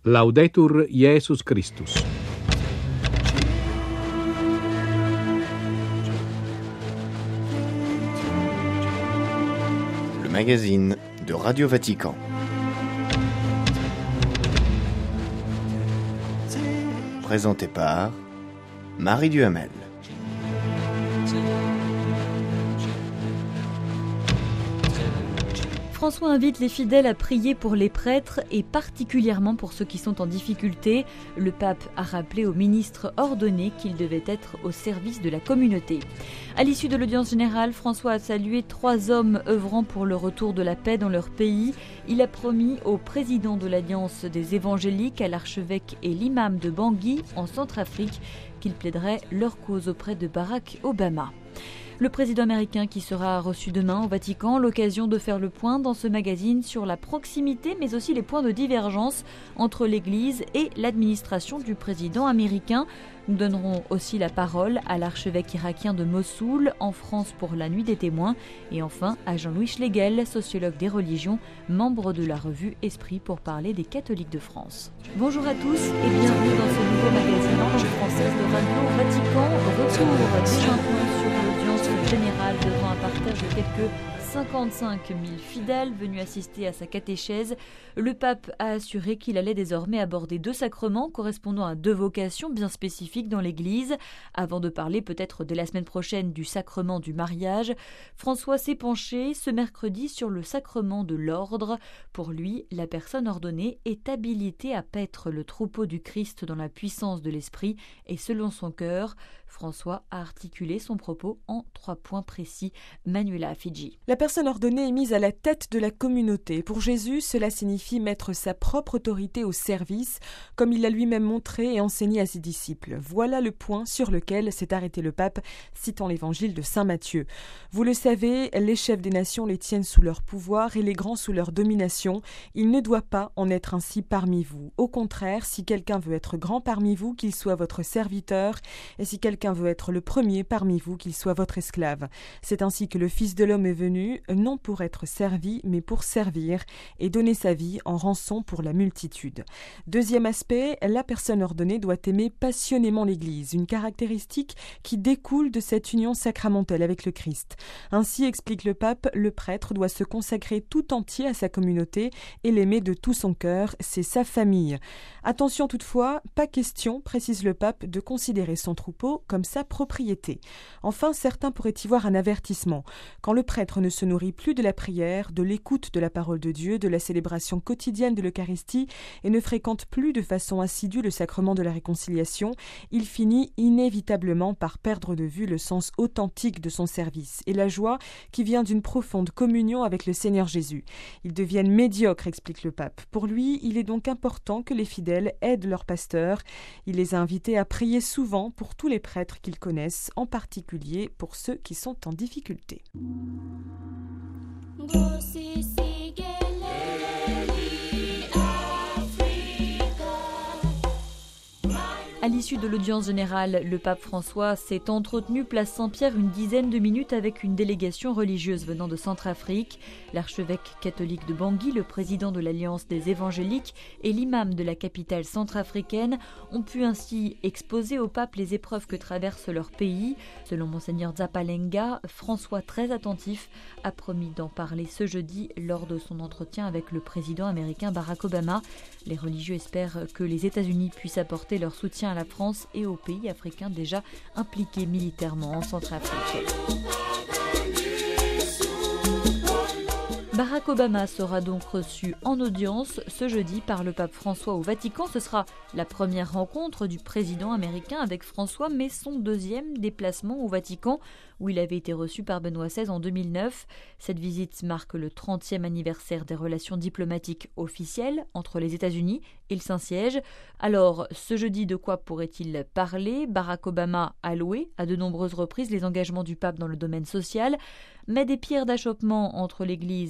Laudetur Jesus Christus. Le magazine de Radio Vatican. Présenté par Marie Duhamel. François invite les fidèles à prier pour les prêtres et particulièrement pour ceux qui sont en difficulté. Le pape a rappelé aux ministres ordonnés qu'ils devaient être au service de la communauté. À l'issue de l'audience générale, François a salué 3 hommes œuvrant pour le retour de la paix dans leur pays. Il a promis au président de l'Alliance des évangéliques, à l'archevêque et l'imam de Bangui en Centrafrique qu'il plaiderait leur cause auprès de Barack Obama. Le président américain qui sera reçu demain au Vatican, l'occasion de faire le point dans ce magazine sur la proximité mais aussi les points de divergence entre l'Église et l'administration du président américain. Nous donnerons aussi la parole à l'archevêque irakien de Mossoul en France pour la Nuit des témoins et enfin à Jean-Louis Schlegel, sociologue des religions, membre de la revue Esprit pour parler des catholiques de France. Bonjour à tous et bienvenue dans ce nouveau magazine en langue française de Radio Vatican. Retour dès maintenant sur l'audience générale devant un parterre de quelques 55 000 fidèles venus assister à sa catéchèse. Le pape a assuré qu'il allait désormais aborder 2 sacrements correspondant à 2 vocations bien spécifiques dans l'Église. Avant de parler peut-être dès la semaine prochaine du sacrement du mariage, François s'est penché ce mercredi sur le sacrement de l'ordre. Pour lui, la personne ordonnée est habilitée à paître le troupeau du Christ dans la puissance de l'Esprit et selon son cœur. François a articulé son propos en 3 points précis. Manuela Fidji. La personne ordonnée est mise à la tête de la communauté. Pour Jésus, cela signifie mettre sa propre autorité au service, comme il l'a lui-même montré et enseigné à ses disciples. Voilà le point sur lequel s'est arrêté le pape, citant l'évangile de saint Matthieu. Vous le savez, les chefs des nations les tiennent sous leur pouvoir et les grands sous leur domination. Il ne doit pas en être ainsi parmi vous. Au contraire, si quelqu'un veut être grand parmi vous, qu'il soit votre serviteur, et si quelqu'un veut être le premier parmi vous, qu'il soit votre esclave. C'est ainsi que le Fils de l'homme est venu, non pour être servi, mais pour servir, et donner sa vie en rançon pour la multitude. Deuxième aspect, la personne ordonnée doit aimer passionnément l'Église, une caractéristique qui découle de cette union sacramentelle avec le Christ. Ainsi, explique le pape, le prêtre doit se consacrer tout entier à sa communauté et l'aimer de tout son cœur, c'est sa famille. Attention toutefois, pas question, précise le pape, de considérer son troupeau comme sa propriété. Enfin, certains pourraient y voir un avertissement. Quand le prêtre ne se nourrit plus de la prière, de l'écoute de la parole de Dieu, de la célébration quotidienne de l'Eucharistie et ne fréquente plus de façon assidue le sacrement de la réconciliation, il finit inévitablement par perdre de vue le sens authentique de son service et la joie qui vient d'une profonde communion avec le Seigneur Jésus. Ils deviennent médiocres, explique le pape. Pour lui, il est donc important que les fidèles aident leurs pasteurs. Il les a invités à prier souvent pour tous les prêtres qu'ils connaissent, en particulier pour ceux qui sont en difficulté. À l'issue de l'audience générale, le pape François s'est entretenu place Saint-Pierre une dizaine de minutes avec une délégation religieuse venant de Centrafrique. L'archevêque catholique de Bangui, le président de l'Alliance des évangéliques et l'imam de la capitale centrafricaine ont pu ainsi exposer au pape les épreuves que traverse leur pays. Selon Monseigneur Zapalenga, François, très attentif, a promis d'en parler ce jeudi lors de son entretien avec le président américain Barack Obama. Les religieux espèrent que les États-Unis puissent apporter leur soutien à la France et aux pays africains déjà impliqués militairement en Centrafrique. Barack Obama sera donc reçu en audience ce jeudi par le pape François au Vatican. Ce sera la première rencontre du président américain avec François, mais son 2e déplacement au Vatican, où il avait été reçu par Benoît XVI en 2009. Cette visite marque le 30e anniversaire des relations diplomatiques officielles entre les États-Unis et le Saint-Siège. Alors, ce jeudi, de quoi pourrait-il parler ? Barack Obama a loué à de nombreuses reprises les engagements du pape dans le domaine social, mais des pierres d'achoppement entre l'Église et l'administration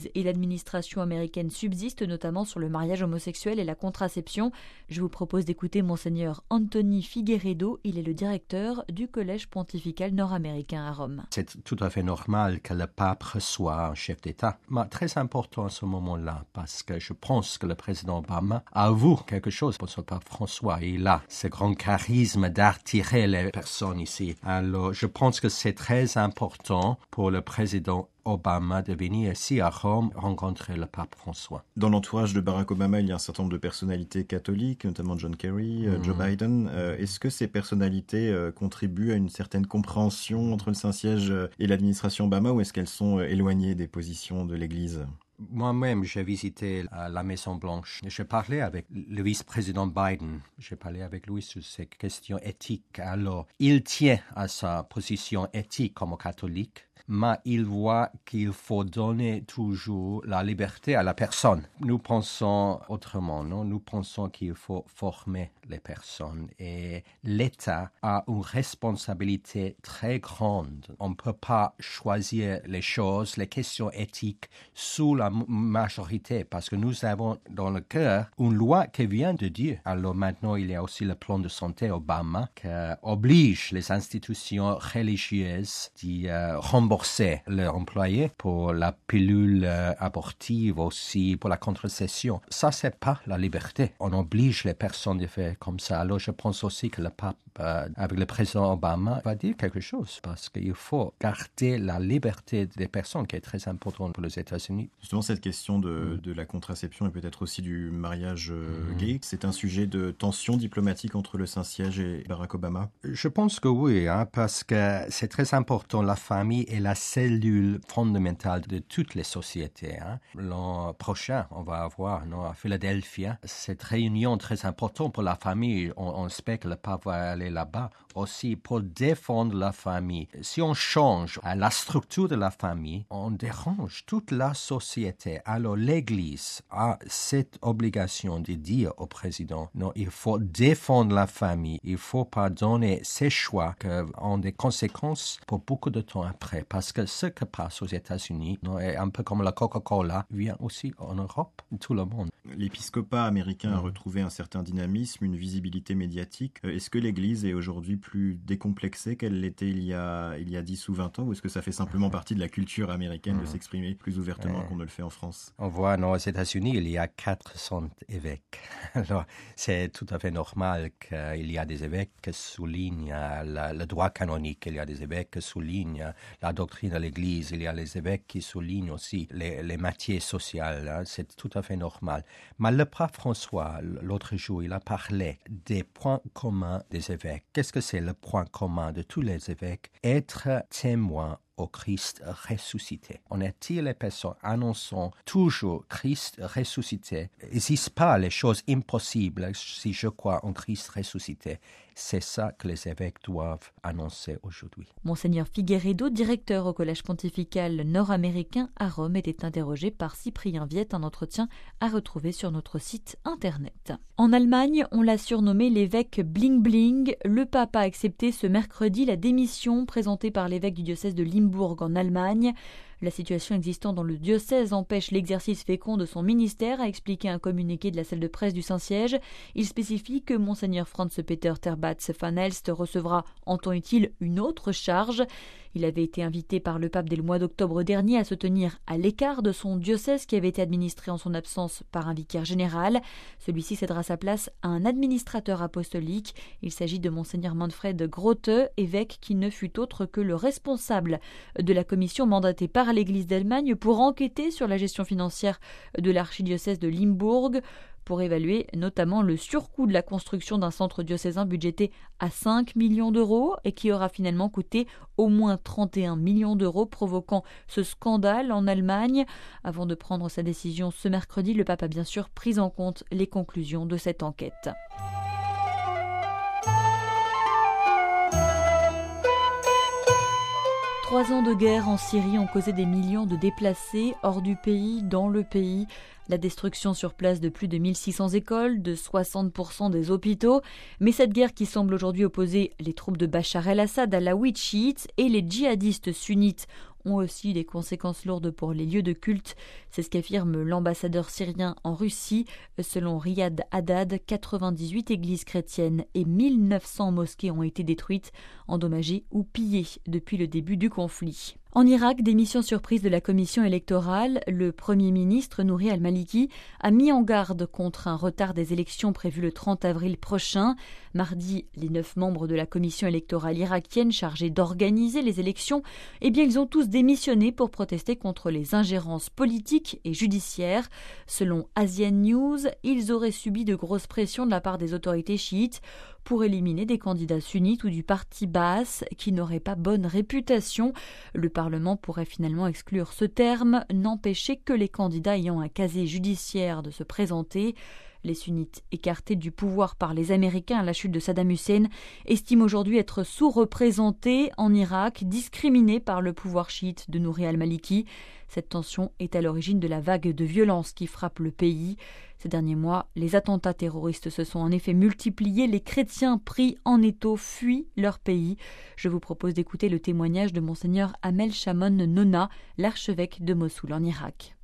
l'administration américaine subsiste, notamment sur le mariage homosexuel et la contraception. Je vous propose d'écouter Monseigneur Anthony Figueiredo. Il est le directeur du Collège pontifical nord-américain à Rome. C'est tout à fait normal que le pape reçoive un chef d'État. Mais très important à ce moment-là, parce que je pense que le président Obama avoue quelque chose pour son pape François. Il a ce grand charisme d'attirer les personnes ici. Alors, je pense que c'est très important pour le président Obama de venir ici à Rome rencontrer le pape François. Dans l'entourage de Barack Obama, il y a un certain nombre de personnalités catholiques, notamment John Kerry, Joe Biden. Est-ce que ces personnalités contribuent à une certaine compréhension entre le Saint-Siège et l'administration Obama, ou est-ce qu'elles sont éloignées des positions de l'Église ? Moi-même, j'ai visité la Maison-Blanche. J'ai parlé avec le vice-président Biden. J'ai parlé avec lui sur ces questions éthiques. Alors, il tient à sa position éthique comme catholique, mais il voit qu'il faut donner toujours la liberté à la personne. Nous pensons autrement, non? Nous pensons qu'il faut former les personnes et l'État a une responsabilité très grande. On ne peut pas choisir les choses, les questions éthiques sous la majorité parce que nous avons dans le cœur une loi qui vient de Dieu. Alors maintenant, il y a aussi le plan de santé Obama qui oblige les institutions religieuses à rembourser leurs employés pour la pilule abortive aussi, pour la contraception. Ça, c'est pas la liberté. On oblige les personnes de faire comme ça. Alors, je pense aussi que le pape, avec le président Obama, va dire quelque chose parce qu'il faut garder la liberté des personnes qui est très importante pour les États-Unis. Justement, cette question de la contraception et peut-être aussi du mariage gay, c'est un sujet de tension diplomatique entre le Saint-Siège et Barack Obama? Je pense que oui, parce que c'est très important. La famille est la cellule fondamentale de toutes les sociétés. L'an prochain, on va avoir à Philadelphie cette réunion très importante pour la famille. On espère que le pape va aller là-bas aussi pour défendre la famille. Si on change la structure de la famille, on dérange toute la société. Alors l'Église a cette obligation de dire au président, non, il faut défendre la famille. Il ne faut pas donner ces choix qui ont des conséquences pour beaucoup de temps après. Parce que ce qui passe aux États-Unis, est un peu comme la Coca-Cola, vient aussi en Europe, tout le monde. L'épiscopat américain a retrouvé un certain dynamisme, une visibilité médiatique. Est-ce que l'Église est aujourd'hui plus décomplexée qu'elle l'était il y a 10 ou 20 ans, ou est-ce que ça fait simplement partie de la culture américaine de s'exprimer plus ouvertement qu'on ne le fait en France? On voit aux États-Unis, il y a 400 évêques. Alors, c'est tout à fait normal qu'il y a des évêques qui soulignent le droit canonique, il y a des évêques qui soulignent la doctrine de l'Église, il y a les évêques qui soulignent aussi les matières sociales, c'est tout à fait normal. Mais le pape François, l'autre jour, il a parlé des points communs des évêques. Qu'est-ce que c'est le point commun de tous les évêques? Être témoin au Christ ressuscité. On attire les personnes annonçant toujours Christ ressuscité. Il n'existe pas les choses impossibles si je crois en Christ ressuscité. C'est ça que les évêques doivent annoncer aujourd'hui. Monseigneur Figueiredo, directeur au Collège pontifical nord-américain à Rome, était interrogé par Cyprien Viette, un entretien à retrouver sur notre site internet. En Allemagne, on l'a surnommé l'évêque Bling Bling. Le pape a accepté ce mercredi la démission présentée par l'évêque du diocèse de Limbourg en Allemagne. La situation existant dans le diocèse empêche l'exercice fécond de son ministère, a expliqué un communiqué de la salle de presse du Saint-Siège. Il spécifie que Monseigneur Franz-Peter Terbatz van Elst recevra en temps utile une autre charge. Il avait été invité par le pape dès le mois d'octobre dernier à se tenir à l'écart de son diocèse qui avait été administré en son absence par un vicaire général. Celui-ci cédera sa place à un administrateur apostolique. Il s'agit de Monseigneur Manfred Grote, évêque qui ne fut autre que le responsable de la commission mandatée par l'Église d'Allemagne pour enquêter sur la gestion financière de l'archidiocèse de Limbourg, pour évaluer notamment le surcoût de la construction d'un centre diocésain budgété à 5 millions d'euros et qui aura finalement coûté au moins 31 millions d'euros, provoquant ce scandale en Allemagne. Avant de prendre sa décision ce mercredi, le pape a bien sûr pris en compte les conclusions de cette enquête. Trois ans de guerre en Syrie ont causé des millions de déplacés hors du pays, dans le pays. La destruction sur place de plus de 1600 écoles, de 60% des hôpitaux. Mais cette guerre qui semble aujourd'hui opposer les troupes de Bachar el-Assad, alaouites chiites et les djihadistes sunnites ont aussi des conséquences lourdes pour les lieux de culte. C'est ce qu'affirme l'ambassadeur syrien en Russie. Selon Riyad Haddad, 98 églises chrétiennes et 1900 mosquées ont été détruites, endommagées ou pillées depuis le début du conflit. En Irak, démission surprise de la commission électorale, le Premier ministre Nouri al-Maliki a mis en garde contre un retard des élections prévues le 30 avril prochain. Mardi, les 9 membres de la commission électorale irakienne chargés d'organiser les élections, ils ont tous démissionné pour protester contre les ingérences politiques et judiciaires. Selon Asian News, ils auraient subi de grosses pressions de la part des autorités chiites pour éliminer des candidats sunnites ou du parti Baas qui n'auraient pas bonne réputation. Le Parlement pourrait finalement exclure ce terme, n'empêcher que les candidats ayant un casier judiciaire de se présenter. Les sunnites, écartés du pouvoir par les Américains à la chute de Saddam Hussein, estiment aujourd'hui être sous-représentés en Irak, discriminés par le pouvoir chiite de Nouri al-Maliki. Cette tension est à l'origine de la vague de violence qui frappe le pays. Ces derniers mois, les attentats terroristes se sont en effet multipliés. Les chrétiens pris en étau fuient leur pays. Je vous propose d'écouter le témoignage de Monseigneur Amel Shamon Nona, l'archevêque de Mossoul en Irak.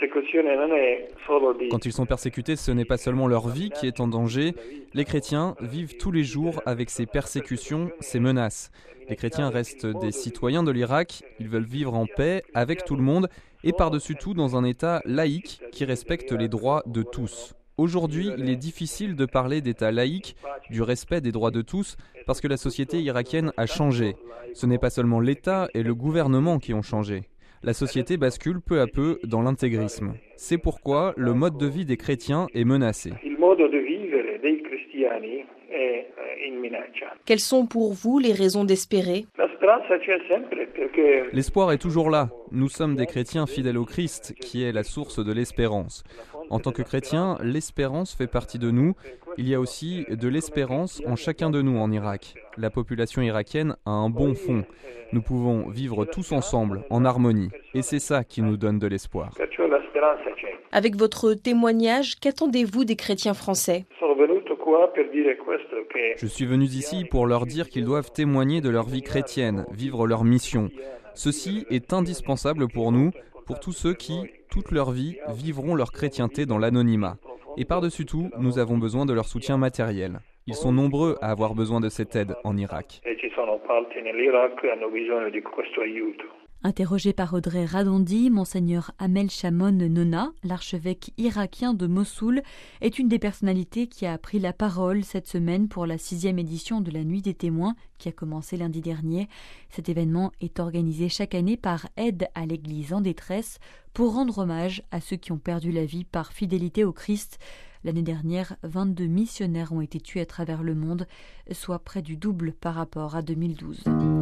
Quand ils sont persécutés, ce n'est pas seulement leur vie qui est en danger. Les chrétiens vivent tous les jours avec ces persécutions, ces menaces. Les chrétiens restent des citoyens de l'Irak, ils veulent vivre en paix avec tout le monde et par-dessus tout dans un État laïque qui respecte les droits de tous. Aujourd'hui, il est difficile de parler d'État laïque, du respect des droits de tous, parce que la société irakienne a changé. Ce n'est pas seulement l'État et le gouvernement qui ont changé. La société bascule peu à peu dans l'intégrisme. C'est pourquoi le mode de vie des chrétiens est menacé. Quelles sont pour vous les raisons d'espérer ? L'espoir est toujours là. Nous sommes des chrétiens fidèles au Christ, qui est la source de l'espérance. En tant que chrétiens, l'espérance fait partie de nous. Il y a aussi de l'espérance en chacun de nous en Irak. La population irakienne a un bon fond. Nous pouvons vivre tous ensemble, en harmonie. Et c'est ça qui nous donne de l'espoir. Avec votre témoignage, qu'attendez-vous des chrétiens français ? Je suis venu ici pour leur dire qu'ils doivent témoigner de leur vie chrétienne, vivre leur mission. Ceci est indispensable pour nous, pour tous ceux qui, toute leur vie, vivront leur chrétienté dans l'anonymat. Et par-dessus tout, nous avons besoin de leur soutien matériel. Ils sont nombreux à avoir besoin de cette aide en Irak. Interrogé par Audrey Radondi, Monseigneur Amel Shamon Nona, l'archevêque irakien de Mossoul, est une des personnalités qui a pris la parole cette semaine pour la 6e édition de la Nuit des témoins qui a commencé lundi dernier. Cet événement est organisé chaque année par Aide à l'Église en détresse pour rendre hommage à ceux qui ont perdu la vie par fidélité au Christ. L'année dernière, 22 missionnaires ont été tués à travers le monde, soit près du double par rapport à 2012.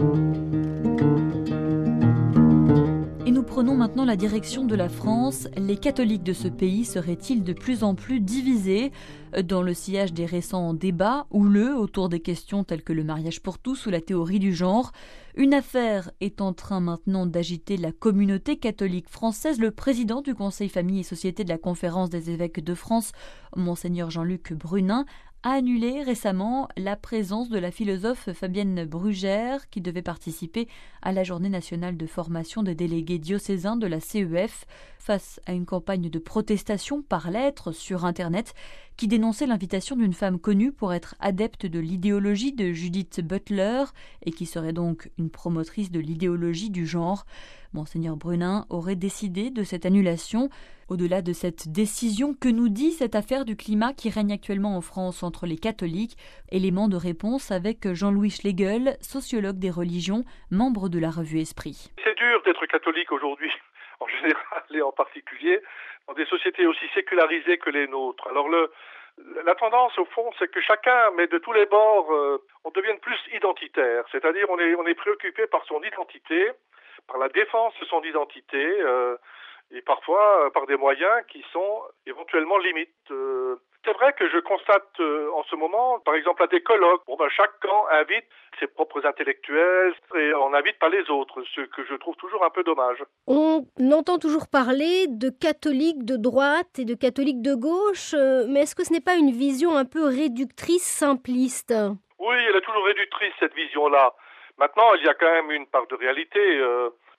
Et nous prenons maintenant la direction de la France. Les catholiques de ce pays seraient-ils de plus en plus divisés ? Dans le sillage des récents débats houleux autour des questions telles que le mariage pour tous ou la théorie du genre, une affaire est en train maintenant d'agiter la communauté catholique française. Le président du Conseil Famille et Société de la Conférence des évêques de France, Monseigneur Jean-Luc Brunin, a annulé récemment la présence de la philosophe Fabienne Brugère qui devait participer à la journée nationale de formation des délégués diocésains de la CEF face à une campagne de protestation par lettre sur Internet qui dénonçait l'invitation d'une femme connue pour être adepte de l'idéologie de Judith Butler et qui serait donc une promotrice de l'idéologie du genre. Monseigneur Brunin aurait décidé de cette annulation. Au-delà de cette décision, que nous dit cette affaire du climat qui règne actuellement en France entre les catholiques ? Élément de réponse avec Jean-Louis Schlegel, sociologue des religions, membre de la revue Esprit. C'est dur d'être catholique aujourd'hui, en général et en particulier, dans des sociétés aussi sécularisées que les nôtres. Alors la tendance, au fond, c'est que chacun, mais de tous les bords, on devienne plus identitaire. C'est-à-dire on est préoccupé par son identité, par la défense de son identité, et parfois par des moyens qui sont éventuellement limites. C'est vrai que je constate en ce moment, par exemple à des colloques, chaque camp invite ses propres intellectuels et on n'invite pas les autres, ce que je trouve toujours un peu dommage. On entend toujours parler de catholiques de droite et de catholiques de gauche, mais est-ce que ce n'est pas une vision un peu réductrice, simpliste ? Oui, elle est toujours réductrice cette vision-là. Maintenant, il y a quand même une part de réalité.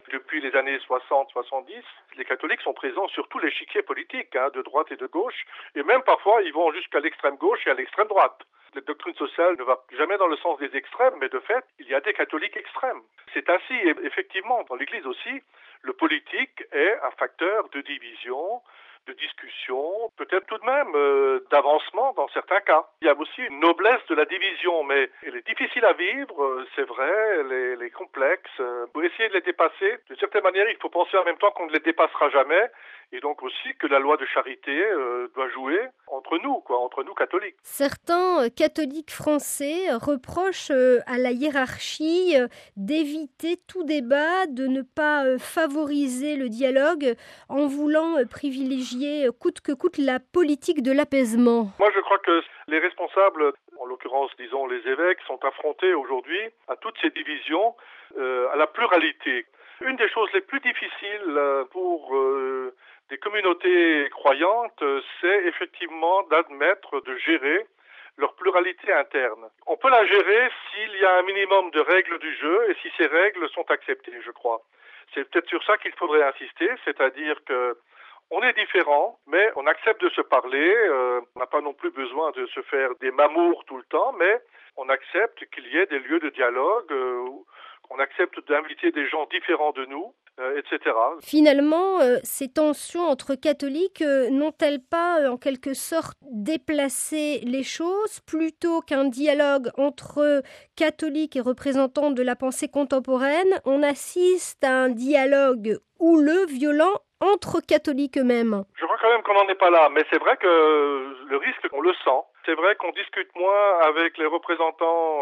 Depuis les années 60-70, les catholiques sont présents sur tout l'échiquier politique, de droite et de gauche, et même parfois ils vont jusqu'à l'extrême gauche et à l'extrême droite. La doctrine sociale ne va jamais dans le sens des extrêmes, mais de fait, il y a des catholiques extrêmes. C'est ainsi, et effectivement, dans l'Église aussi, le politique est un facteur de division, de discussion, peut-être tout de même d'avancement dans certains cas. Il y a aussi une noblesse de la division, mais elle est difficile à vivre, c'est vrai, elle est complexe. Pour essayer de les dépasser, d'une certaine manière, il faut penser en même temps qu'on ne les dépassera jamais, et donc aussi que la loi de charité doit jouer entre nous catholiques. Certains catholiques français reprochent à la hiérarchie d'éviter tout débat, de ne pas favoriser le dialogue en voulant privilégier coûte que coûte la politique de l'apaisement. Moi, je crois que les responsables, en l'occurrence, disons, les évêques, sont affrontés aujourd'hui à toutes ces divisions, à la pluralité. Une des choses les plus difficiles pour des communautés croyantes, c'est effectivement d'admettre, de gérer leur pluralité interne. On peut la gérer s'il y a un minimum de règles du jeu et si ces règles sont acceptées, je crois. C'est peut-être sur ça qu'il faudrait insister, c'est-à-dire que on est différents, mais on accepte de se parler. On n'a pas non plus besoin de se faire des mamours tout le temps, mais on accepte qu'il y ait des lieux de dialogue, on accepte d'inviter des gens différents de nous, etc. Finalement, ces tensions entre catholiques n'ont-elles pas en quelque sorte déplacé les choses plutôt qu'un dialogue entre catholiques et représentants de la pensée contemporaine? On assiste à un dialogue houleux, violent, entre catholiques eux-mêmes. Je crois quand même qu'on n'en est pas là, mais c'est vrai que le risque, on le sent. C'est vrai qu'on discute moins avec les représentants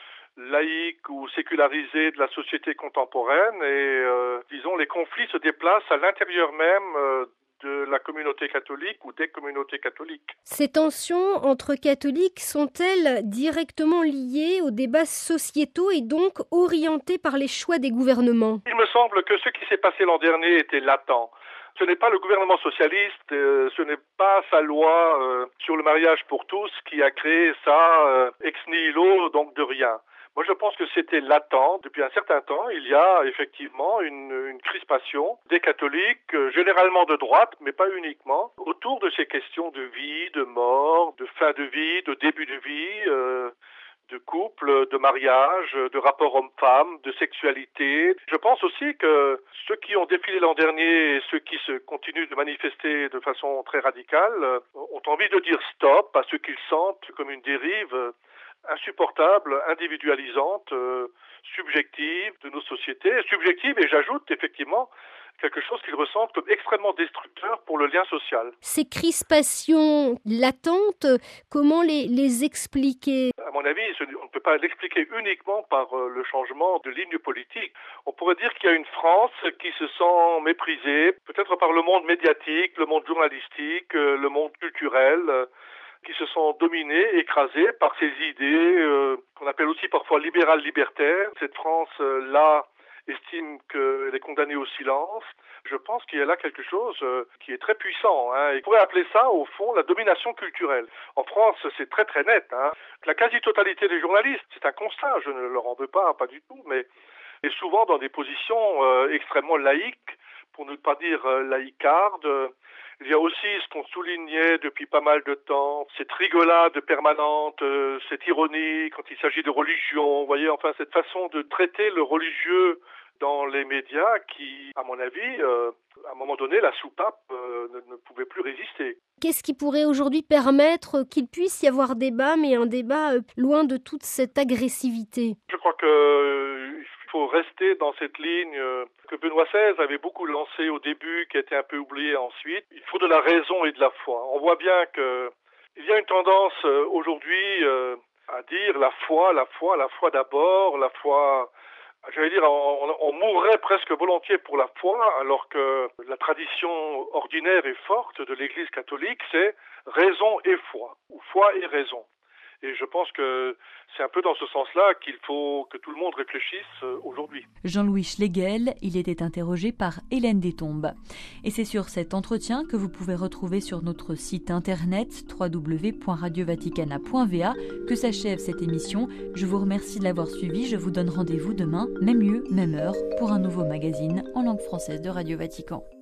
laïques ou sécularisés de la société contemporaine et, disons, les conflits se déplacent à l'intérieur même de la communauté catholique ou des communautés catholiques. Ces tensions entre catholiques sont-elles directement liées aux débats sociétaux et donc orientées par les choix des gouvernements? Il me semble que ce qui s'est passé l'an dernier était latent. Ce n'est pas le gouvernement socialiste, ce n'est pas sa loi sur le mariage pour tous qui a créé ça ex nihilo, donc de rien. Moi, je pense que c'était latent. Depuis un certain temps, il y a effectivement une crispation des catholiques, généralement de droite, mais pas uniquement, autour de ces questions de vie, de mort, de fin de vie, de début de vie, de couple, de mariage, de rapport homme-femme, de sexualité. Je pense aussi que ceux qui ont défilé l'an dernier et ceux qui se continuent de manifester de façon très radicale ont envie de dire stop à ce qu'ils sentent comme une dérive insupportable, individualisante, subjective de nos sociétés, subjective et j'ajoute effectivement quelque chose qu'ils ressentent comme extrêmement destructeur pour le lien social. Ces crispations latentes, comment les expliquer? À mon avis, on ne peut pas l'expliquer uniquement par le changement de ligne politique. On pourrait dire qu'il y a une France qui se sent méprisée, peut-être par le monde médiatique, le monde journalistique, le monde culturel, qui se sont dominés, écrasés par ces idées qu'on appelle aussi parfois libérales libertaires. Cette France-là estime qu'elle est condamnée au silence. Je pense qu'il y a là quelque chose qui est très puissant. Il pourrait appeler ça, au fond, la domination culturelle. En France, c'est très très net. La quasi-totalité des journalistes, c'est un constat, je ne leur en veux pas du tout, mais est souvent dans des positions extrêmement laïques, pour ne pas dire laïcardes. Il y a aussi ce qu'on soulignait depuis pas mal de temps, cette rigolade permanente, cette ironie quand il s'agit de religion, vous voyez, enfin cette façon de traiter le religieux dans les médias qui, à mon avis, à un moment donné, la soupape ne pouvait plus résister. Qu'est-ce qui pourrait aujourd'hui permettre qu'il puisse y avoir débat, mais un débat loin de toute cette agressivité? Je crois qu'il faut rester dans cette ligne que Benoît XVI avait beaucoup lancée au début, qui a été un peu oubliée ensuite. Il faut de la raison et de la foi. On voit bien qu'il y a une tendance aujourd'hui à dire la foi d'abord, la foi... J'allais dire, on mourrait presque volontiers pour la foi, alors que la tradition ordinaire et forte de l'Église catholique, c'est raison et foi, ou foi et raison. Et je pense que c'est un peu dans ce sens-là qu'il faut que tout le monde réfléchisse aujourd'hui. Jean-Louis Schlegel, il était interrogé par Hélène Détombe. Et c'est sur cet entretien que vous pouvez retrouver sur notre site internet www.radiovaticana.va que s'achève cette émission. Je vous remercie de l'avoir suivi. Je vous donne rendez-vous demain, même lieu, même heure, pour un nouveau magazine en langue française de Radio Vatican.